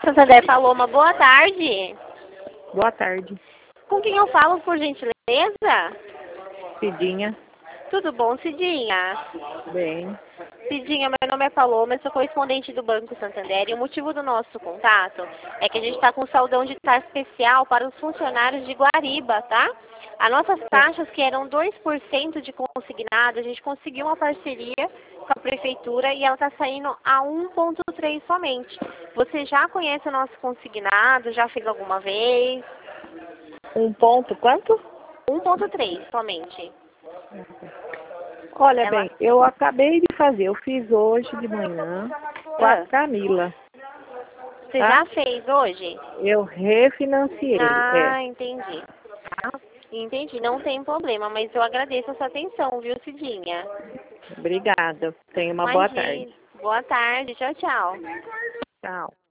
Santander Paloma, boa tarde. Boa tarde. Com quem eu falo, por gentileza? Cidinha. Tudo bom, Cidinha? Bem. Cidinha, meu nome é Paloma, eu sou correspondente do Banco Santander e o motivo do nosso contato é que a gente está com um saldão de taxa especial para os funcionários de Guariba, tá? As nossas taxas, que eram 2% de consignado, a gente conseguiu uma parceria com a prefeitura e ela está saindo a 1,3 somente. Você já conhece o nosso consignado? Já fez alguma vez? Quanto? 1,3 somente. Olha bem, eu acabei de fazer, eu fiz hoje de manhã com a Camila. Você tá? já fez hoje? Eu refinanciei. Entendi. Entendi, não tem problema, mas eu agradeço a sua atenção, viu, Cidinha? Obrigada. Tenha uma boa tarde. Boa tarde, tchau, tchau. Tchau.